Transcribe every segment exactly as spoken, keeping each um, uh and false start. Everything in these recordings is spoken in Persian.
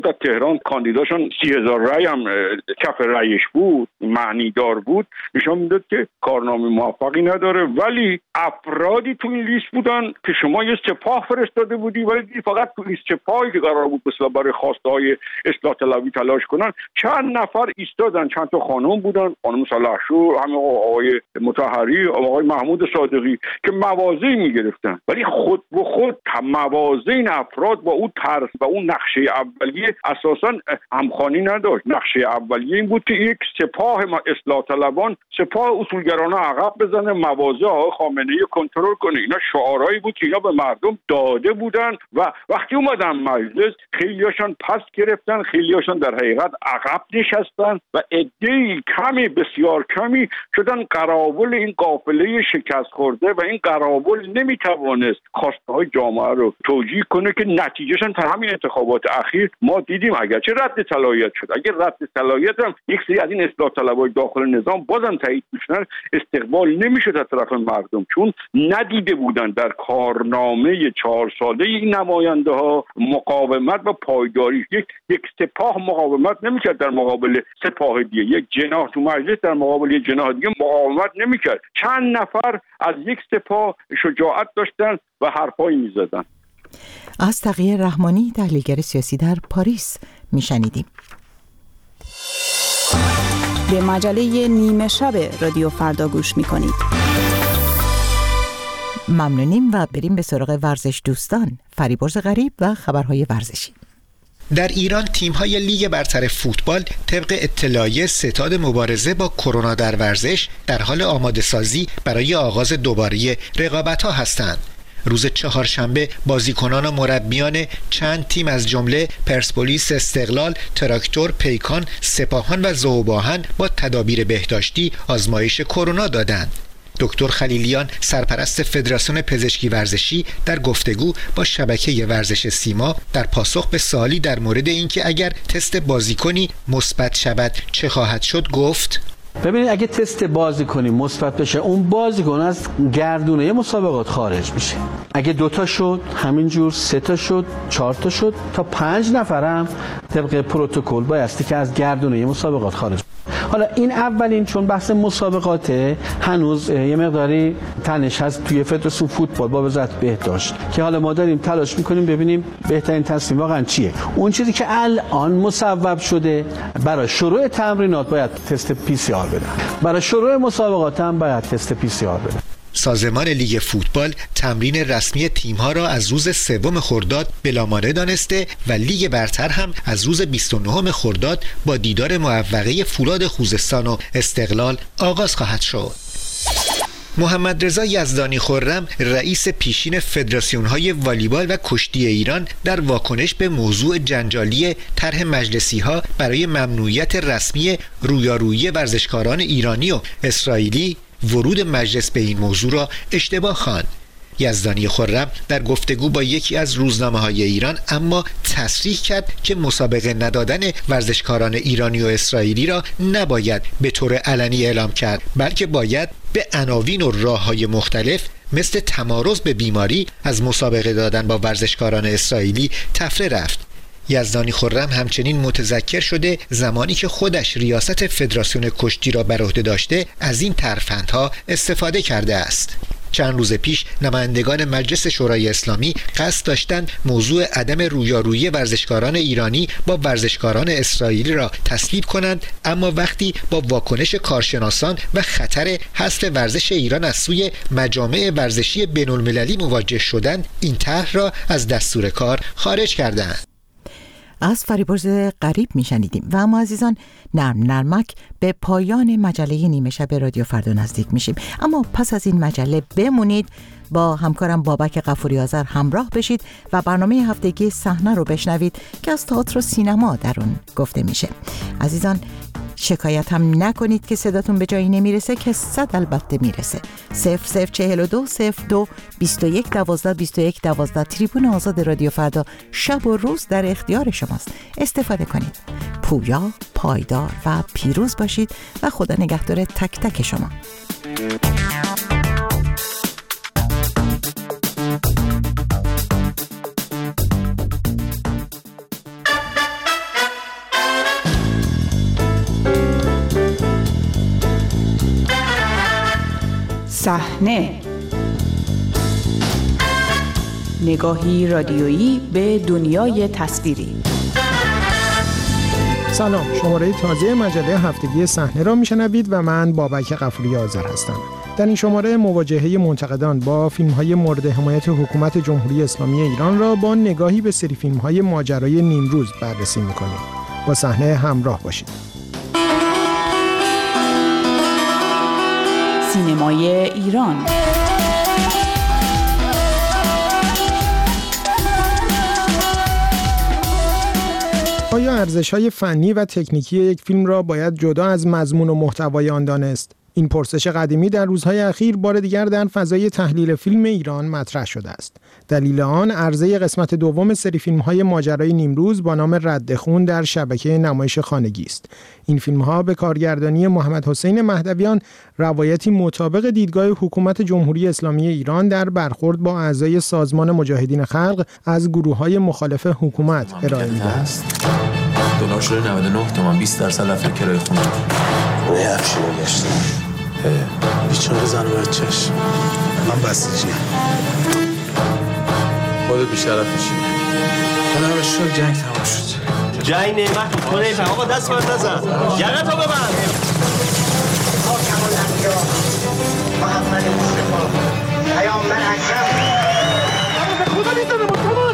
در تهران کاندیداشون سی هزار رای هم کف رایش بود، معنی دار بود، نشان میداد که کارنامه موفقی نداره. ولی افرادی تو این لیست بودن که شما یه سپاه فرستاده بودی ولی دیدی فقط تو لیست سپاهی که قرار بود مثلا برای خواسته های اصلاح طلبی تلاش کنن چند نفر ایستادن، چند تا خانم بودن، خانم صلاحشور، همه آقای مطهری، آقای محمود صادقی که مواضعی میگرفتن. ولی خود به خود مواضع این افراد با اون طرز و اون نقشه اولیه اساسا همخوانی نداشت. نقشه اولیه این بود که یک سپاه اصلاح طلبان سپاه اصولگرانه عقب بزنه، مواضع آقای خامنه‌ای کنترل کنه. اینا شعارهایی بود که اینا به مردم داده بودن و وقتی اومدن مجلس خیلیاشون پس گرفتن، خیلیاشون در حقیقت عقب نشستن و عده‌ای کمی بسیار کمی شدن قراول این قافله شکست خورده و این قراول نمیتوانست خواسته های جامعه رو توجیه کنه که نتیجهشون در همین انتخابات اخیر ما دیدیم اگرچه رد صلاحیت شد، اگر رد صلاحیت هم یک سری از این اصلاح طلبای داخل نظام بازم تایید میشن استقبال نمیشد از طرف مردم، چون ندیده بودن در کارنامه چهار ساله این نماینده ها مقاومت و پایداری. یک یک سپاه مقاومت نمیکرد در مقابل سپاه دیگه، یک جناح تو مجلس در مقابل یک جناح دیگه مقاومت نمیکرد. چند نفر از یک سپاه شجاعت داشتن و حرفایی میزدن. از تقی رحمانی، تحلیلگر سیاسی در پاریس میشنیدیم. به مجله نیمه شب رادیو فردا گوش میکنید. ممنونیم و بریم به سراغ ورزش دوستان، فریبرز غریب و خبرهای ورزشی. در ایران تیم‌های لیگ برتر فوتبال طبق اطلاعیه ستاد مبارزه با کرونا در ورزش در حال آماده سازی برای آغاز دوباره رقابت‌ها هستند. روز چهارشنبه بازیکنان و مربیان چند تیم از جمله پرسپولیس، استقلال، تراکتور، پیکان، سپاهان و ذوب‌آهن با تدابیر بهداشتی آزمایش کرونا دادند. دکتر خلیلیان سرپرست فدراسیون پزشکی ورزشی در گفتگو با شبکه ورزش سیما در پاسخ به سوالی در مورد اینکه اگر تست بازیکنی مثبت شود چه خواهد شد گفت: ببینید اگه تست بازیکنی مثبت بشه اون بازیکن از گردونه مسابقات خارج میشه. اگه دوتا شد، همینجور سه تا شد، چهار تا شد، تا پنج نفرم طبق پروتکل بایستی که از گردونه مسابقات خارج. حالا این اولین چون بحث مسابقاته هنوز یه مقداری تنش هست توی فدراسیون فوتبال با وزارت بهداشت که حالا ما داریم تلاش میکنیم ببینیم بهترین تصمیم واقعا چیه. اون چیزی که الان مصوب شده برای شروع تمرینات باید تست پی سی آر بدن، برای شروع مسابقات هم باید تست پی سی آر بدن. سازمان لیگ فوتبال تمرین رسمی تیم‌ها را از روز سوم خرداد بلامانع دانسته و لیگ برتر هم از روز بیست و نهم خرداد با دیدار موفقه فولاد خوزستان و استقلال آغاز خواهد شد. محمد رضا یزدانی خرم رئیس پیشین فدراسیون‌های والیبال و کشتی ایران در واکنش به موضوع جنجالی طرح مجلسی‌ها برای ممنوعیت رسمی رویارویی ورزشکاران ایرانی و اسرائیلی ورود مجلس به این موضوع را اشتباه خواند. یزدانی خرم در گفتگو با یکی از روزنامه‌های ایران اما تصریح کرد که مسابقه ندادن ورزشکاران ایرانی و اسرائیلی را نباید به طور علنی اعلام کرد، بلکه باید به عناوین و راه‌های مختلف مثل تمارض به بیماری از مسابقه دادن با ورزشکاران اسرائیلی تفره رفت. یزدانی خرم همچنین متذکر شده زمانی که خودش ریاست فدراسیون کشتی را بر عهده داشته از این ترفندها استفاده کرده است. چند روز پیش نمایندگان مجلس شورای اسلامی قصد داشتند موضوع عدم رویارویی ورزشکاران ایرانی با ورزشکاران اسرائیلی را تصویب کنند، اما وقتی با واکنش کارشناسان و خطر حذف ورزش ایران از سوی مجامع ورزشی بین‌المللی مواجه شدند این طرح را از دستور کار خارج کردند. از فریبرز غریب میشنیدیم. و اما عزیزان نرم نرمک به پایان مجله نیمه شب رادیو فردا نزدیک میشیم، اما پس از این مجله بمونید با همکارم بابک غفوری آذر همراه بشید و برنامه هفتگی صحنه رو بشنوید که از تئاتر و سینما در اون گفته میشه. عزیزان شکایت هم نکنید که صداتون به جایی نمیرسه که صد البته میرسه. صفر صفر چهل و دو صفر دو بیست و یک دوازده بیست و یک دوازده تریبون آزاد رادیو فردا شب و روز در اختیار شماست. استفاده کنید. پویا، پایدار و پیروز باشید و خدا نگهدار تک تک شما. صحنه، نگاهی رادیویی به دنیای تصویری. سلام، شماره تازه مجله هفتگی صحنه را میشنوید و من بابک غفوری آذر هستم. در این شماره مواجهه منتقدان با فیلم‌های مورد حمایت حکومت جمهوری اسلامی ایران را با نگاهی به سری فیلم‌های ماجرای نیمروز بررسی می‌کنیم. با صحنه همراه باشید. سینمای ایران. آیا ارزش‌های فنی و تکنیکی یک فیلم را باید جدا از مضمون و محتوای آن دانست؟ این پرسش قدیمی در روزهای اخیر بار دیگر در فضای تحلیل فیلم ایران مطرح شده است. دلیل آن عرضه قسمت دوم سری فیلم‌های ماجرای نیمروز با نام رد خون در شبکه نمایش خانگی است. این فیلم‌ها به کارگردانی محمد حسین مهدویان روایتی مطابق دیدگاه حکومت جمهوری اسلامی ایران در برخورد با اعضای سازمان مجاهدین خلق از گروه‌های مخالف حکومت ارائه می‌دهد. دلار شده نود و نه تومان، بیست درصد رفت کرایه خونه. روی افشین رو گشتم. بیچاره زن و بچه‌ش. من بسیجیم. خودت بیشرف میشی. خدا رو شکر جنگ تمام شد. جنگ نعمت بود. کنه ایفهم. آقا دست باید نزن. یقتو ببند. خاکم الانبیا محمد مصطفی پیامبر اکرم. به خدا میزنه مصطفی.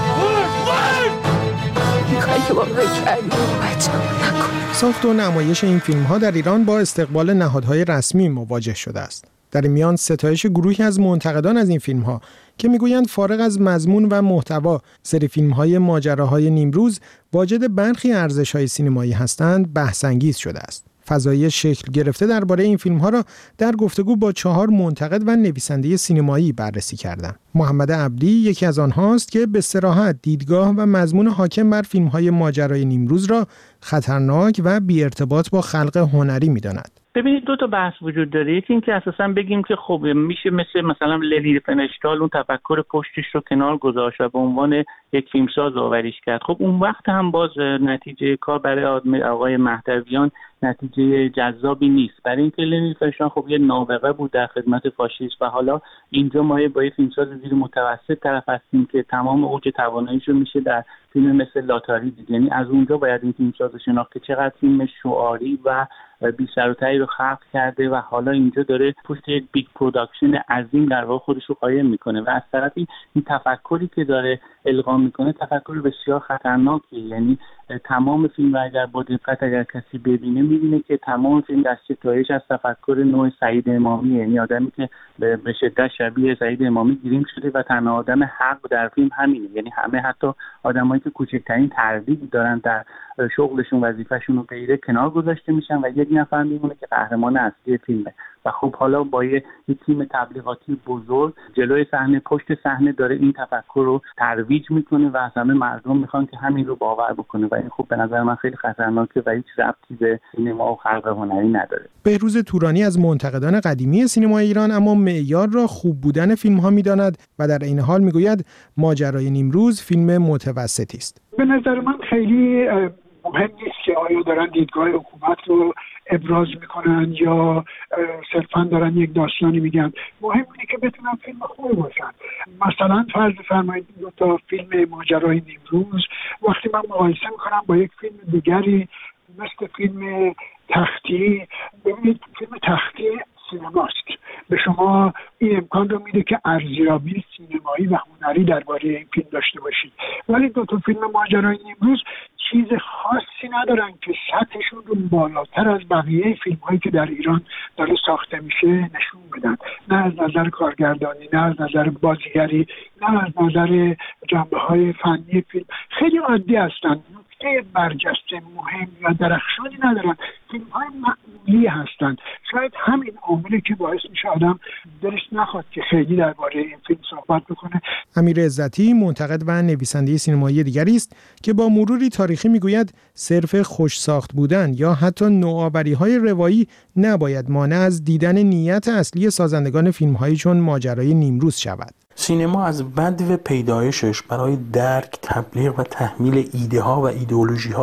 که با من کردی بچه‌م نکن. ساخت و نمایش این فیلم‌ها در ایران با استقبال نهادهای رسمی مواجه شده است. در این میان ستایش گروهی از منتقدان از این فیلم‌ها که میگویند فارغ از مضمون و محتوا سری فیلم‌های ماجراهای نیمروز واجد برخی ارزش‌های سینمایی هستند بحث‌انگیز شده است. فضای شکل گرفته درباره این فیلم‌ها را در گفتگو با چهار منتقد و نویسنده سینمایی بررسی کردم. محمد عبدی یکی از آنهاست که به صراحت دیدگاه و مضمون حاکم بر فیلم‌های ماجرای نیمروز را خطرناک و بی ارتباط با خلق هنری می‌داند. ببینید دو تا بحث وجود داره. یکی این که اساساً بگیم که خب میشه مثل مثلا لوی فنشتال اون تفکر پشتش رو کنار گذاشت و به عنوان یک فیلمساز آوریش کرد. خب اون وقت هم باز نتیجه کار برای آقای مهدویان نتیجه جذابی نیست. برای اینکه لوی فنشتال خب یه نابغه بود در خدمت فاشیسم و حالا اینجا ما با یه فیلمساز زیر متوسط طرف هستیم که تمام اوج تواناییش رو میشه در فیلم مثل لاتاری دید. یعنی از اونجا باید این فیلمساز شناخت که چقدر فیلم شعاری و بی سر و تهی رو خلق کرده و حالا اینجا داره پشت یک بیگ پروداکشن عظیم در واقع خودش رو قایم میکنه و از طرفی این تفکری که داره القا میکنه تفکر بسیار خطرناکه. یعنی تمام فیلم رو اگر با دقت اگر کسی ببینه میبینه که تمام فیلم در ستایش از تفکر نوع سعید امامی، یعنی آدمی که به شدت شبیه سعید امامی گریم شده و تنها آدم حق در فیلم همینه. یعنی همه حتی آدمایی که کوچکترین تردید دارن در شغلشون وظیفه‌شون رو غیره کنار گذاشته میشن و یک نفر میمونه که قهرمان اصلی فیلمه و خب حالا با یه تیم تبلیغاتی بزرگ جلوی صحنه پشت صحنه داره این تفکر رو ترویج میکنه و از همه مردم میخوان که همین رو باور بکنه و این خب به نظر من خیلی خطرناکه و هیچ ربطی به سینما و خلق هنری نداره. بهروز تورانی از منتقدان قدیمی سینما ایران اما معیار را خوب بودن فیلم‌ها میداند و در این حال میگوید ماجرای نیمروز فیلم متوسطی است. به نظر من خیلی مهم نیست که آیا دارن دیدگاه حکومت رو ابراز میکنن یا صرفا دارن یک داستانی میگن. مهم اینه که بتونن فیلم خوبی باشن. مثلا فرض فرمایید دو تا فیلم ماجرای نیمروز وقتی من مقایسه میکنم با یک فیلم دیگری مثل فیلم تختی، ببینید فیلم تختی سینماست، به شما این امکان رو میده که ارزیابی سینمایی و هنری درباره این فیلم داشته باشید. ولی دو تا فیلم ماجرای نیمروز چیز خاصی ندارن که سطحشون رو بالاتر از بقیه فیلم هایی که در ایران داره ساخته میشه نشون بدن. نه از نظر کارگردانی، نه از نظر بازیگری، نه از نظر جنبه های فنی فیلم. خیلی عادی هستن، نکته برجسته مهم یا درخشانی ندارن، فیلم های معمولی هستن. شاید همین عاملی که باعث میشه آدم دلش نخواد که خیلی درباره این فیلم صحبت بکنه. امیر عزتی منتقد و نویسنده سینمایی دیگری است که با مروری تاریخی میگوید صرف خوش ساخت بودن یا حتی نوآوری‌های روایی نباید مانع از دیدن نیت اصلی سازندگان فیلم‌هایی چون ماجرای نیمروز شود. سینما از بدو پیدایشش برای درک، تبلیغ و تحمیل ایده ها و ایدئولوژی ها